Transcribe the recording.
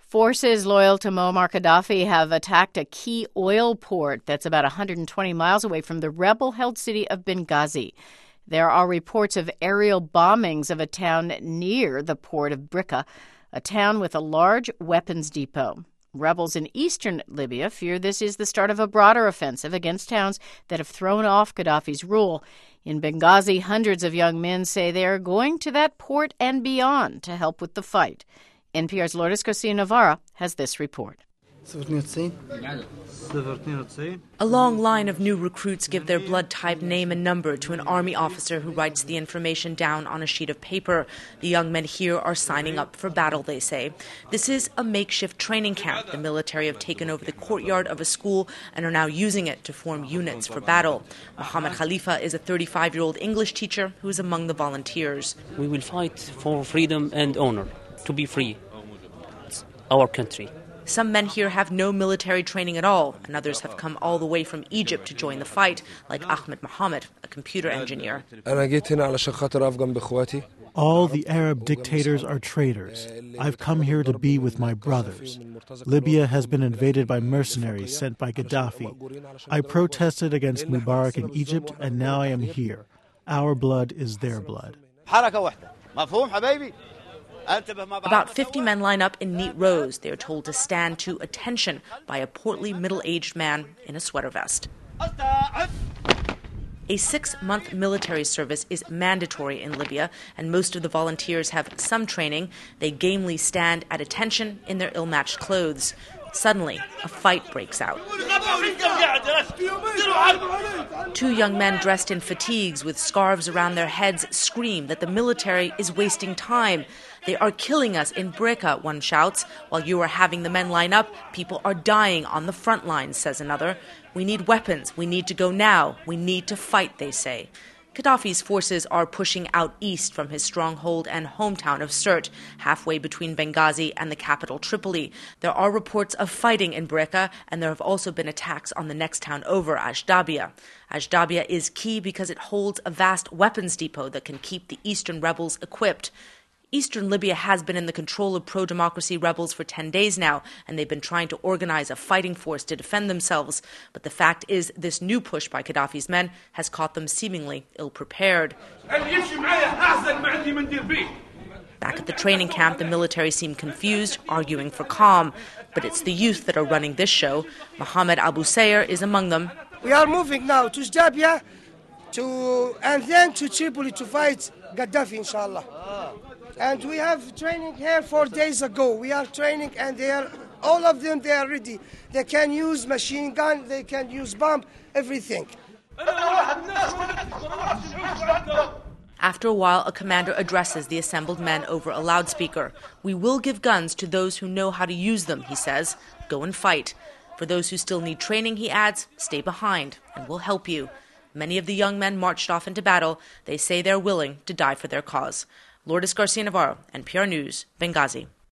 Forces loyal to Muammar Gaddafi have attacked a key oil port that's about 120 miles away from the rebel-held city of Benghazi. There are reports of aerial bombings of a town near the port of Brika, a town with a large weapons depot. Rebels in eastern Libya fear this is the start of a broader offensive against towns that have thrown off Gaddafi's rule. In Benghazi, hundreds of young men say they are going to that port and beyond to help with the fight. NPR's Lourdes Garcia-Navarra has this report. A long line of new recruits give their blood type, name, and number to an army officer who writes the information down on a sheet of paper. The young men here are signing up for battle, they say. This is a makeshift training camp. The military have taken over the courtyard of a school and are now using it to form units for battle. Mohammed Khalifa is a 35-year-old English teacher who is among the volunteers. We will fight for freedom and honor, to be free. It's our country. Some men here have no military training at all, and others have come all the way from Egypt to join the fight, like Ahmed Mohammed, a computer engineer. All the Arab dictators are traitors. I've come here to be with my brothers. Libya has been invaded by mercenaries sent by Gaddafi. I protested against Mubarak in Egypt, and now I am here. Our blood is their blood. About 50 men line up in neat rows. They are told to stand to attention by a portly, middle-aged man in a sweater vest. A 6-month military service is mandatory in Libya, and most of the volunteers have some training. They gamely stand at attention in their ill-matched clothes. Suddenly, a fight breaks out. 2 young men dressed in fatigues with scarves around their heads scream that the military is wasting time. They are killing us in Brika, one shouts. While you are having the men line up, people are dying on the front lines, says another. We need weapons. We need to go now. We need to fight, they say. Gaddafi's forces are pushing out east from his stronghold and hometown of Sirte, halfway between Benghazi and the capital Tripoli. There are reports of fighting in Brika, and there have also been attacks on the next town over, Ashdabia. Ashdabia is key because it holds a vast weapons depot that can keep the eastern rebels equipped. Eastern Libya has been in the control of pro-democracy rebels for 10 days now, and they've been trying to organize a fighting force to defend themselves. But the fact is, this new push by Gaddafi's men has caught them seemingly ill-prepared. Back at the training camp, the military seem confused, arguing for calm. But it's the youth that are running this show. Mohammed Abu Sayer is among them. We are moving now to Ashdabia and then to Tripoli to fight Gaddafi, inshallah. And we have training here 4 days ago. We are training, and all of them, they are ready. They can use machine gun, they can use bomb, everything. After a while, a commander addresses the assembled men over a loudspeaker. We will give guns to those who know how to use them, he says. Go and fight. For those who still need training, he adds, stay behind, and we'll help you. Many of the young men marched off into battle. They say they're willing to die for their cause. Lourdes Garcia-Navarro, NPR News, Benghazi.